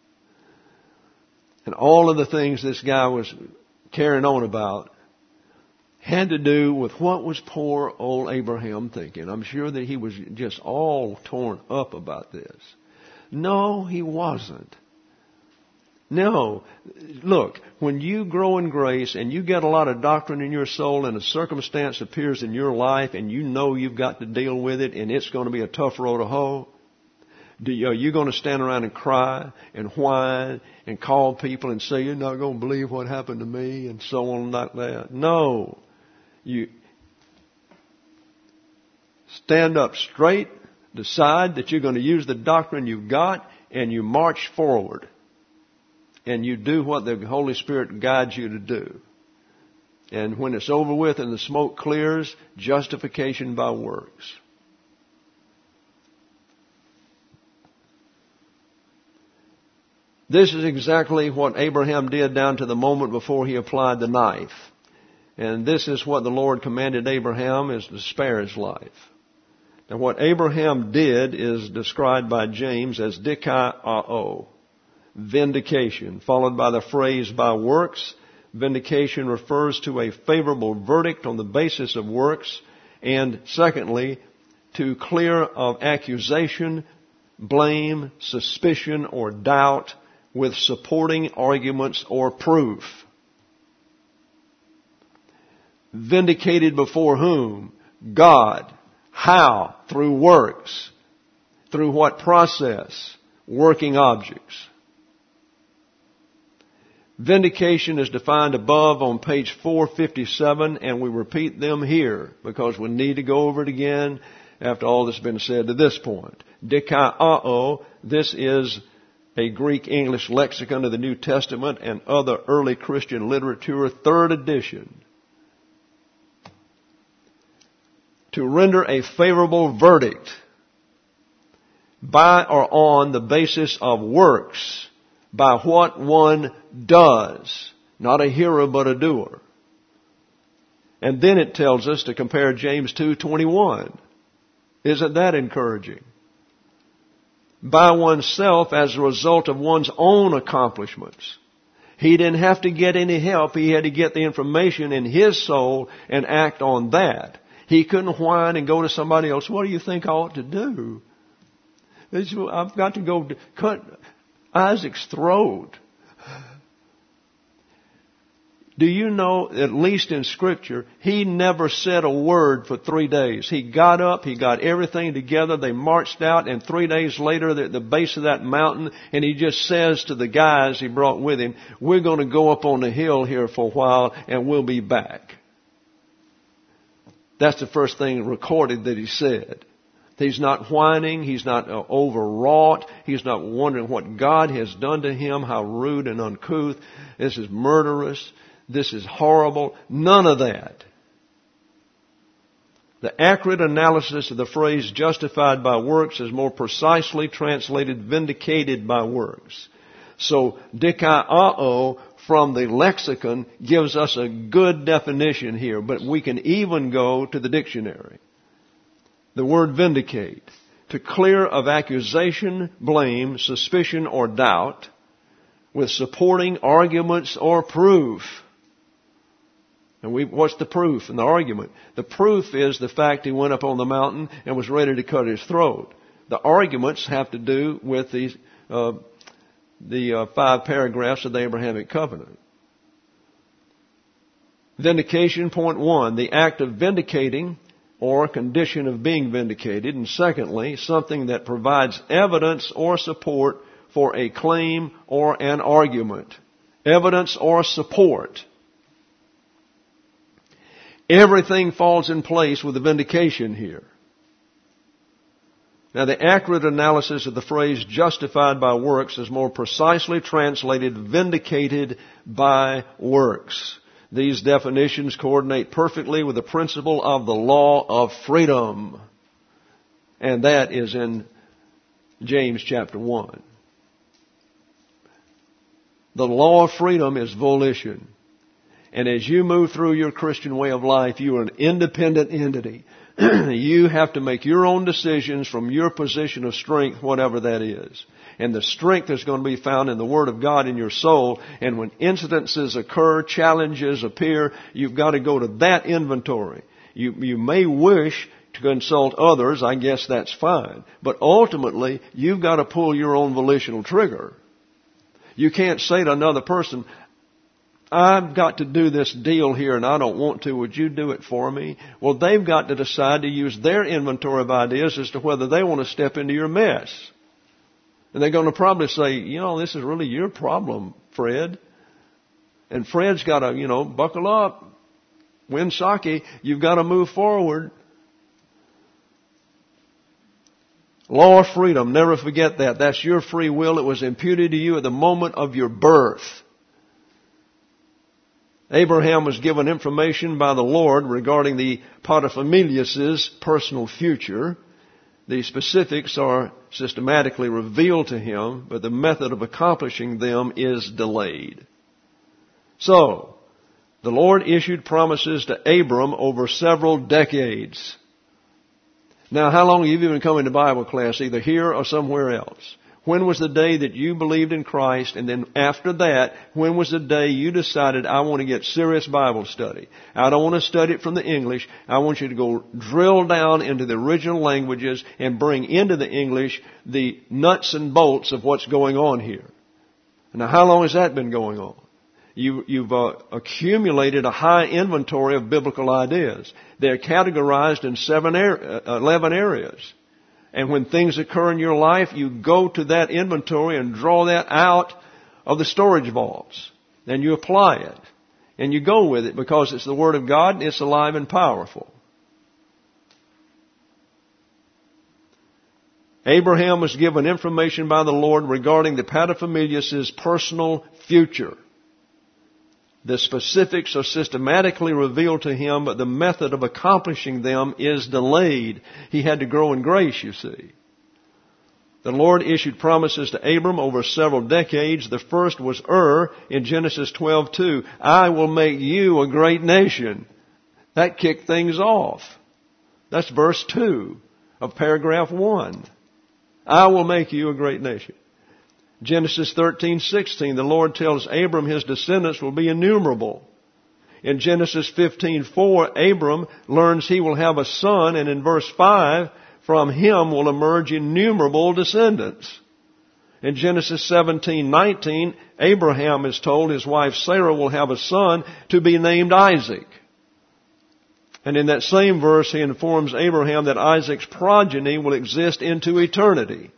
And all of the things this guy was carrying on about had to do with what was poor old Abraham thinking. I'm sure that he was just all torn up about this. No, he wasn't. No. Look, when you grow in grace and you get a lot of doctrine in your soul and a circumstance appears in your life and you know you've got to deal with it and it's going to be a tough road to hoe, are you going to stand around and cry and whine and call people and say, you're not going to believe what happened to me and so on like that? No. You stand up straight, decide that you're going to use the doctrine you've got, and you march forward. And you do what the Holy Spirit guides you to do. And when it's over with and the smoke clears, justification by works. This is exactly what Abraham did down to the moment before he applied the knife. And this is what the Lord commanded Abraham, is to spare his life. Now what Abraham did is described by James as dikaiō, vindication, followed by the phrase by works. Vindication refers to a favorable verdict on the basis of works. And secondly, to clear of accusation, blame, suspicion, or doubt with supporting arguments or proof. Vindicated before whom? God. How? Through works. Through what process? Working objects. Vindication is defined above on page 457, and we repeat them here because we need to go over it again after all that's been said to this point. Dikaiō, this is a Greek-English lexicon of the New Testament and other early Christian literature, 3rd edition. to render a favorable verdict by or on the basis of works, by what one does, not a hearer but a doer. And then it tells us to compare James 2:21. Isn't that encouraging? By oneself as a result of one's own accomplishments. He didn't have to get any help. He had to get the information in his soul and act on that. He couldn't whine and go to somebody else. What do you think I ought to do? I've got to go cut Isaac's throat. Do you know, at least in Scripture, he never said a word for 3 days. He got up, he got everything together, they marched out, and 3 days later they're at the base of that mountain, and he just says to the guys he brought with him, we're going to go up on the hill here for a while, and we'll be back. That's the first thing recorded that he said. He's not whining. He's not overwrought. He's not wondering what God has done to him, how rude and uncouth. This is murderous. This is horrible. None of that. The accurate analysis of the phrase justified by works is more precisely translated vindicated by works. So dikaiō from the lexicon gives us a good definition here, but we can even go to the dictionary. The word vindicate, to clear of accusation, blame, suspicion, or doubt, with supporting arguments or proof. And what's the proof and the argument? The proof is the fact he went up on the mountain and was ready to cut his throat. The arguments have to do with the 5 paragraphs of the Abrahamic covenant. Vindication, point 1, the act of vindicating or condition of being vindicated. And secondly, something that provides evidence or support for a claim or an argument. Evidence or support. Everything falls in place with the vindication here. Now, the accurate analysis of the phrase justified by works is more precisely translated vindicated by works. These definitions coordinate perfectly with the principle of the law of freedom. And that is in James chapter 1. The law of freedom is volition. And as you move through your Christian way of life, you are an independent entity. You have to make your own decisions from your position of strength, whatever that is. And the strength is going to be found in the Word of God in your soul. And when incidences occur, challenges appear, you've got to go to that inventory. You may wish to consult others. I guess that's fine. But ultimately, you've got to pull your own volitional trigger. You can't say to another person, I've got to do this deal here and I don't want to. Would you do it for me? Well, they've got to decide to use their inventory of ideas as to whether they want to step into your mess. And they're going to probably say, this is really your problem, Fred. And Fred's got to, buckle up. Win sake. You've got to move forward. Law of freedom. Never forget that. That's your free will. It was imputed to you at the moment of your birth. Abraham was given information by the Lord regarding the paterfamilias' personal future. The specifics are systematically revealed to him, but the method of accomplishing them is delayed. So, the Lord issued promises to Abram over several decades. Now, how long have you been coming to Bible class, either here or somewhere else? When was the day that you believed in Christ? And then after that, when was the day you decided, I want to get serious Bible study? I don't want to study it from the English. I want you to go drill down into the original languages and bring into the English the nuts and bolts of what's going on here. Now, how long has that been going on? You've accumulated a high inventory of biblical ideas. They're categorized in 11 areas. And when things occur in your life, you go to that inventory and draw that out of the storage vaults. And you apply it. And you go with it because it's the Word of God and it's alive and powerful. Abraham was given information by the Lord regarding the paterfamilias' personal future. The specifics are systematically revealed to him, but the method of accomplishing them is delayed. He had to grow in grace, you see. The Lord issued promises to Abram over several decades. The first was in Genesis 12:2. I will make you a great nation. That kicked things off. That's verse 2 of paragraph 1. I will make you a great nation. Genesis 13:16, the Lord tells Abram his descendants will be innumerable. In Genesis 15:4, Abram learns he will have a son, and in verse 5, from him will emerge innumerable descendants. In Genesis 17:19, Abraham is told his wife Sarah will have a son to be named Isaac. And in that same verse, he informs Abraham that Isaac's progeny will exist into eternity.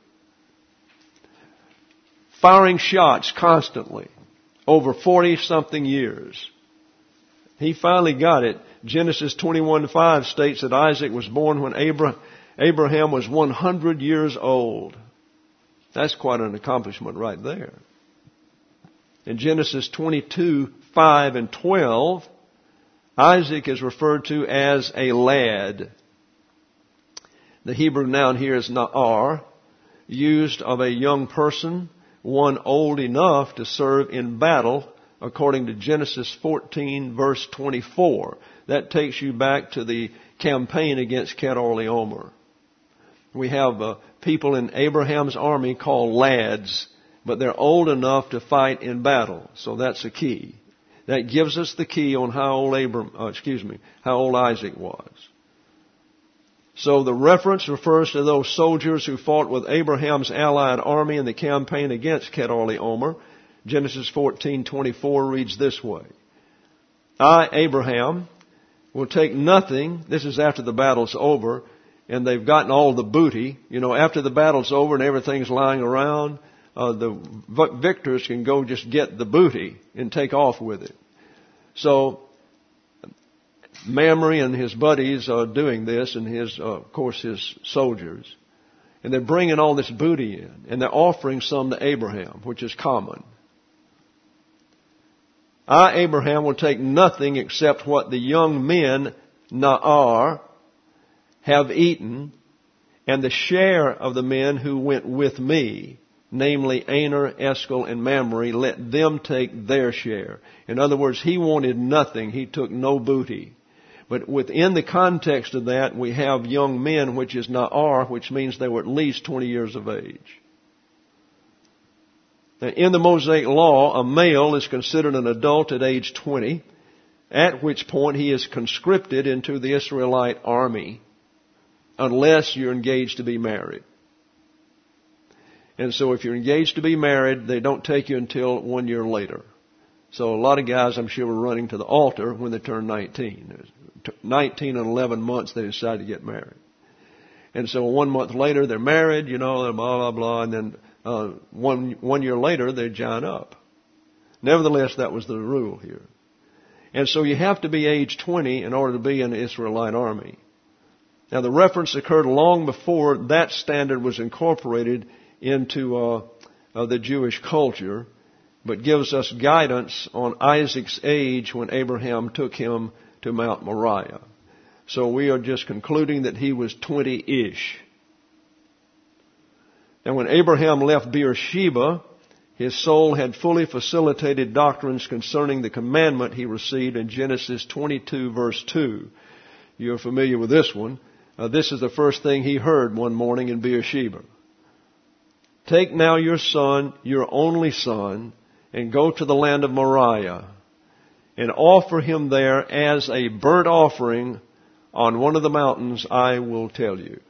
Firing shots constantly over 40-something years. He finally got it. Genesis 21:5 states that Isaac was born when Abraham was 100 years old. That's quite an accomplishment right there. In Genesis 22:5 and 12, Isaac is referred to as a lad. The Hebrew noun here is na'ar, used of a young person, one old enough to serve in battle, according to Genesis 14, verse 24. That takes you back to the campaign against Kedorlaomer. We have people in Abraham's army called lads, but they're old enough to fight in battle. So that's a key. That gives us the key on how old Isaac was. So the reference refers to those soldiers who fought with Abraham's allied army in the campaign against Kedorlaomer. Genesis 14:24 reads this way. I, Abraham, will take nothing. This is after the battle's over and they've gotten all the booty. After the battle's over and everything's lying around, the victors can go just get the booty and take off with it. So Mamre and his buddies are doing this, and his soldiers. And they're bringing all this booty in, and they're offering some to Abraham, which is common. I, Abraham, will take nothing except what the young men, Na'ar, have eaten, and the share of the men who went with me, namely Aner, Eshcol, and Mamre, let them take their share. In other words, he wanted nothing. He took no booty. But within the context of that, we have young men, which is Na'ar, which means they were at least 20 years of age. Now, in the Mosaic law, a male is considered an adult at age 20, at which point he is conscripted into the Israelite army, unless you're engaged to be married. And so if you're engaged to be married, they don't take you until 1 year later. So a lot of guys, I'm sure, were running to the altar when they turned 19. 19 and 11 months, they decided to get married. And so 1 month later, they're married, blah, blah, blah, and then one year later, they join up. Nevertheless, that was the rule here. And so you have to be age 20 in order to be in the Israelite army. Now, the reference occurred long before that standard was incorporated into the Jewish culture, but gives us guidance on Isaac's age when Abraham took him to Mount Moriah. So we are just concluding that he was 20-ish. Now when Abraham left Beersheba, his soul had fully facilitated doctrines concerning the commandment he received in Genesis 22 verse 2. You're familiar with this one. This is the first thing he heard one morning in Beersheba. Take now your son, your only son, and go to the land of Moriah, and offer him there as a burnt offering on one of the mountains I will tell you.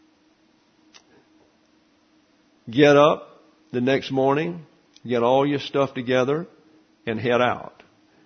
Get up the next morning, get all your stuff together, and head out.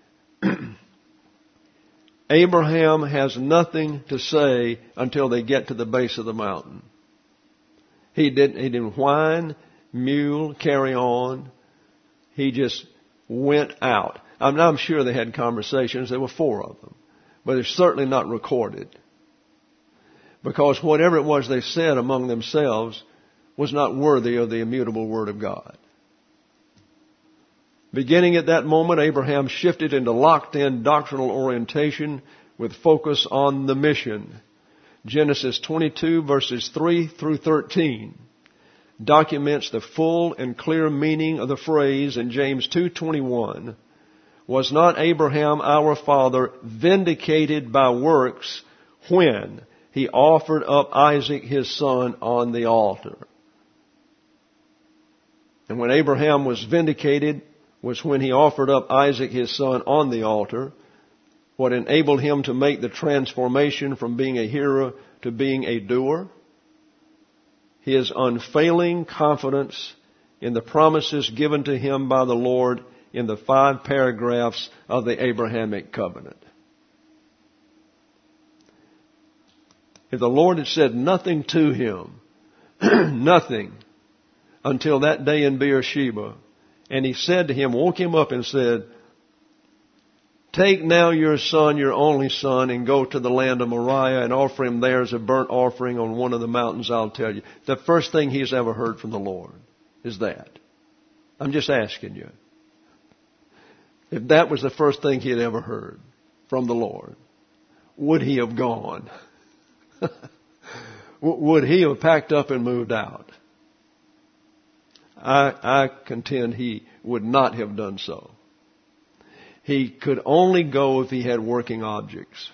Abraham has nothing to say until they get to the base of the mountain. He didn't whine, mule, carry on. He just went out. I'm sure they had conversations. There were 4 of them. But it's certainly not recorded. Because whatever it was they said among themselves was not worthy of the immutable Word of God. Beginning at that moment, Abraham shifted into locked-in doctrinal orientation with focus on the mission. Genesis 22 verses 3 through 13 documents the full and clear meaning of the phrase in James 2:21. Was not Abraham our father vindicated by works when he offered up Isaac his son on the altar? And when Abraham was vindicated was when he offered up Isaac his son on the altar. What enabled him to make the transformation from being a hearer to being a doer? His unfailing confidence in the promises given to him by the Lord in the 5 paragraphs of the Abrahamic covenant. If the Lord had said nothing to him, nothing, until that day in Beersheba, and he said to him, woke him up and said, take now your son, your only son, and go to the land of Moriah and offer him there as a burnt offering on one of the mountains I'll tell you. The first thing he's ever heard from the Lord is that. I'm just asking you. If that was the first thing he had ever heard from the Lord, would he have gone? Would he have packed up and moved out? I contend he would not have done so. He could only go if he had working objects.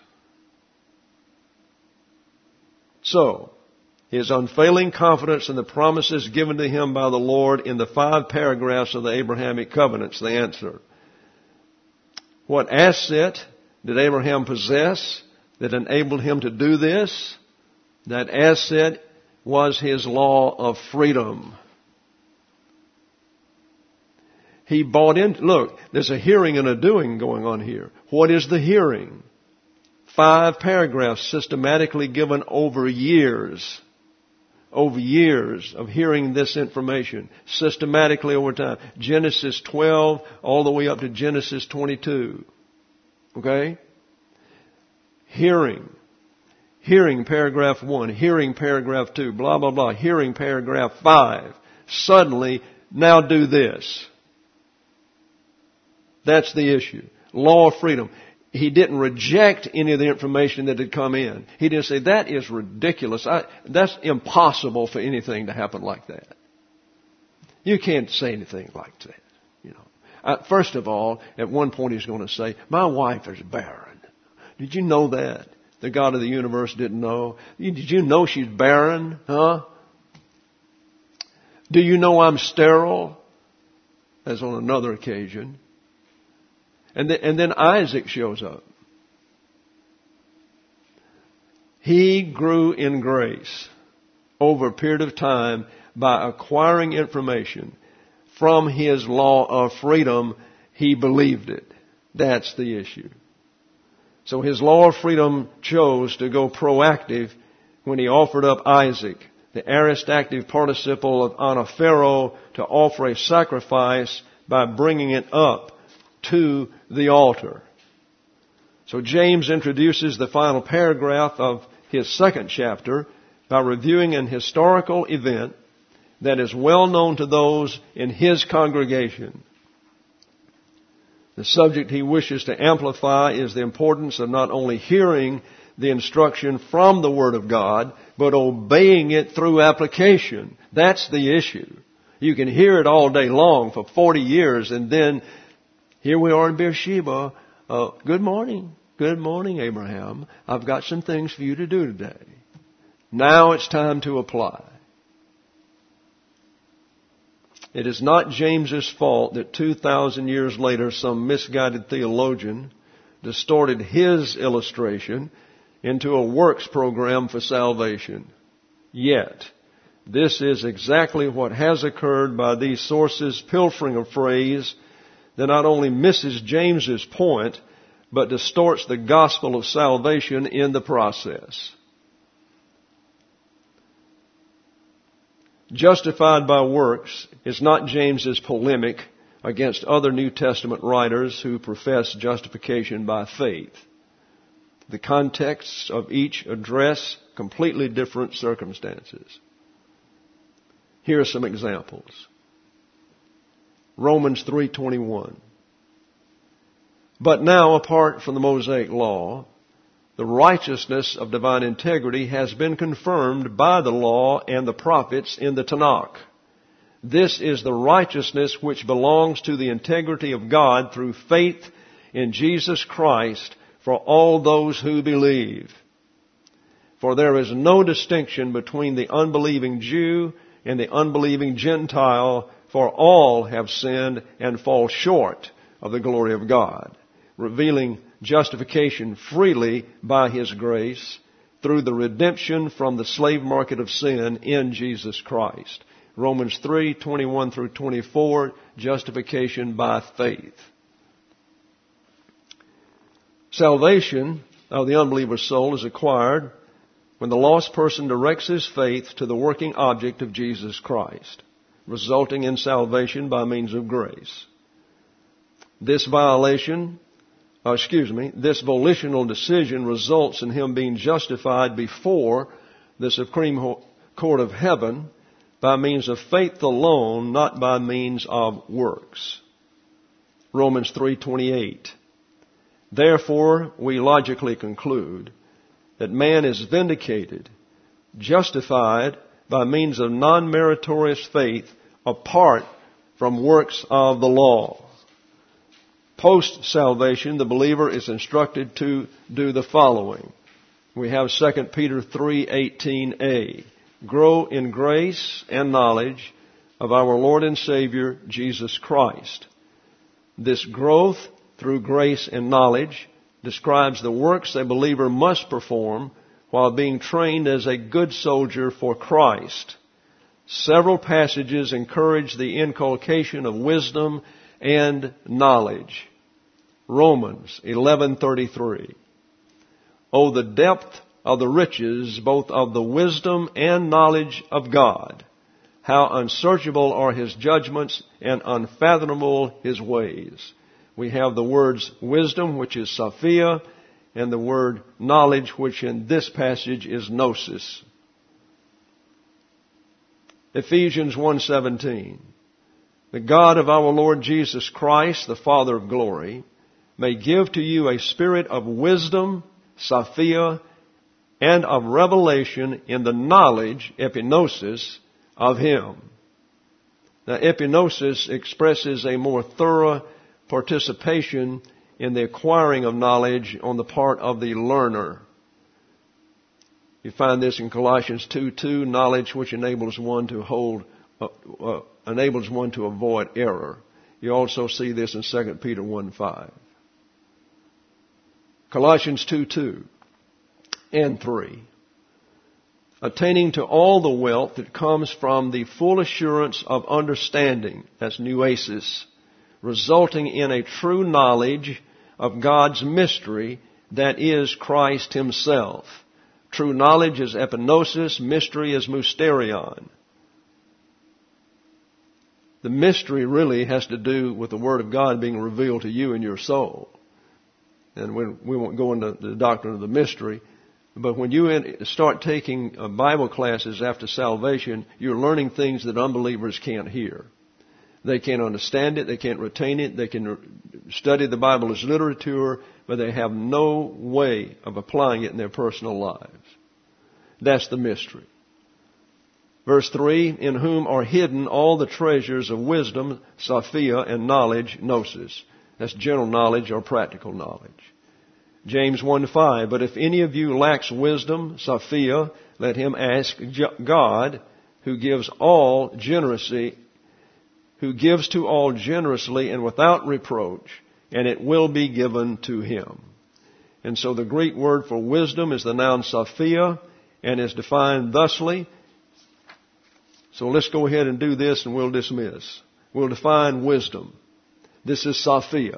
So, his unfailing confidence in the promises given to him by the Lord in the 5 paragraphs of the Abrahamic covenants, the answer. What asset did Abraham possess that enabled him to do this? That asset was his law of freedom. He bought in. Look, there's a hearing and a doing going on here. What is the hearing? 5 paragraphs systematically given over years. Over years of hearing this information. Systematically over time. Genesis 12 all the way up to Genesis 22. Okay? Hearing. Hearing paragraph 1. Hearing paragraph 2. Blah, blah, blah. Hearing paragraph 5. Suddenly, now do this. That's the issue. Law of freedom. He didn't reject any of the information that had come in. He didn't say, that is ridiculous. That's impossible for anything to happen like that. You can't say anything like that. You know. First of all, at one point he's going to say, my wife is barren. Did you know that? The God of the universe didn't know. Did you know she's barren? Huh? Do you know I'm sterile? As on another occasion. And then Isaac shows up. He grew in grace over a period of time by acquiring information from his law of freedom. He believed it. That's the issue. So his law of freedom chose to go proactive when he offered up Isaac, the aorist active participle of anaphero, to offer a sacrifice by bringing it up to the altar. So James introduces the final paragraph of his 2nd chapter by reviewing an historical event that is well known to those in his congregation. The subject he wishes to amplify is the importance of not only hearing the instruction from the Word of God, but obeying it through application. That's the issue. You can hear it all day long for 40 years and then here we are in Beersheba. Good morning. Good morning, Abraham. I've got some things for you to do today. Now it's time to apply. It is not James's fault that 2,000 years later some misguided theologian distorted his illustration into a works program for salvation. Yet, this is exactly what has occurred by these sources pilfering a phrase that not only misses James's point, but distorts the gospel of salvation in the process. Justified by works is not James's polemic against other New Testament writers who profess justification by faith. The contexts of each address completely different circumstances. Here are some examples. Romans 3:21. But now, apart from the Mosaic law, the righteousness of divine integrity has been confirmed by the law and the prophets in the Tanakh. This is the righteousness which belongs to the integrity of God through faith in Jesus Christ for all those who believe. For there is no distinction between the unbelieving Jew and the unbelieving Gentile, for all have sinned and fall short of the glory of God, revealing justification freely by His grace through the redemption from the slave market of sin in Jesus Christ. Romans 3:21 through 24, justification by faith. Salvation of the unbeliever's soul is acquired when the lost person directs his faith to the working object of Jesus Christ, resulting in salvation by means of grace. This volitional decision results in him being justified before the Supreme Court of Heaven by means of faith alone, not by means of works. Romans 3:28. Therefore, we logically conclude that man is vindicated, justified by means of non-meritorious faith apart from works of the law. Post-salvation, the believer is instructed to do the following. We have 2 Peter 3:18a. Grow in grace and knowledge of our Lord and Savior, Jesus Christ. This growth through grace and knowledge describes the works a believer must perform while being trained as a good soldier for Christ. Several passages encourage the inculcation of wisdom and knowledge. Romans 11:33. Oh, the depth of the riches, both of the wisdom and knowledge of God. How unsearchable are His judgments and unfathomable His ways. We have the words wisdom, which is Sophia, and the word knowledge, which in this passage is gnosis. Ephesians 1:17. The God of our Lord Jesus Christ, the Father of glory, may give to you a spirit of wisdom, Sophia, and of revelation in the knowledge, epignosis, of Him. Now, epignosis expresses a more thorough participation in the acquiring of knowledge on the part of the learner. You find this in Colossians 2:2, knowledge which enables one to avoid error. You also see this in 2 Peter 1:5. Colossians 2:2 and 3. Attaining to all the wealth that comes from the full assurance of understanding, that's nuesis, resulting in a true knowledge of God's mystery, that is Christ Himself. True knowledge is epignosis, mystery is mysterion. The mystery really has to do with the Word of God being revealed to you in your soul. And we won't go into the doctrine of the mystery, but when you start taking Bible classes after salvation, you're learning things that unbelievers can't hear. They can't understand it, they can't retain it, they can study the Bible as literature, but they have no way of applying it in their personal lives. That's the mystery. Verse 3, in whom are hidden all the treasures of wisdom, Sophia, and knowledge, gnosis. That's general knowledge or practical knowledge. James 1:5, but if any of you lacks wisdom, Sophia, let him ask God, who gives to all generously and without reproach, and it will be given to him. And so the Greek word for wisdom is the noun Sophia, and is defined thusly. So let's go ahead and do this and we'll dismiss. We'll define wisdom. This is Sophia.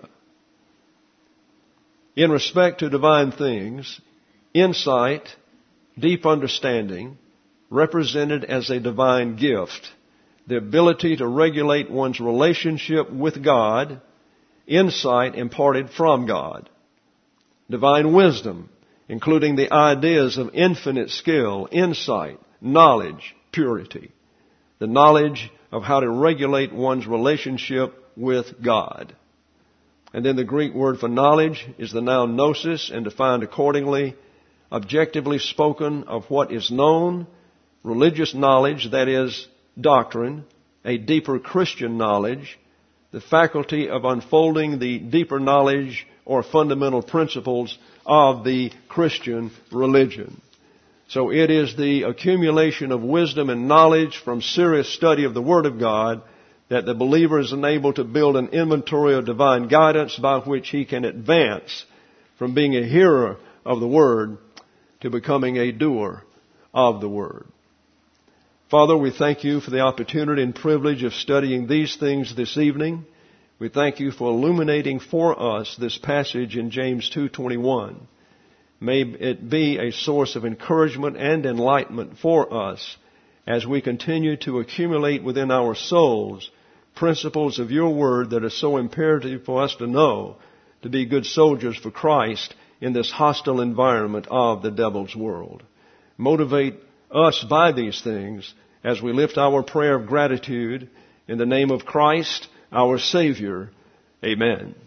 In respect to divine things, insight, deep understanding, represented as a divine gift, the ability to regulate one's relationship with God, insight imparted from God. Divine wisdom, including the ideas of infinite skill, insight, knowledge, purity. The knowledge of how to regulate one's relationship with God. And then the Greek word for knowledge is the noun gnosis, and defined accordingly, objectively spoken of what is known, religious knowledge, that is, doctrine, a deeper Christian knowledge, the faculty of unfolding the deeper knowledge or fundamental principles of the Christian religion. So it is the accumulation of wisdom and knowledge from serious study of the Word of God that the believer is enabled to build an inventory of divine guidance by which he can advance from being a hearer of the Word to becoming a doer of the Word. Father, we thank you for the opportunity and privilege of studying these things this evening. We thank you for illuminating for us this passage in James 2:21. May it be a source of encouragement and enlightenment for us as we continue to accumulate within our souls principles of your word that are so imperative for us to know to be good soldiers for Christ in this hostile environment of the devil's world. Motivate us by these things as we lift our prayer of gratitude in the name of Christ, our Savior. Amen.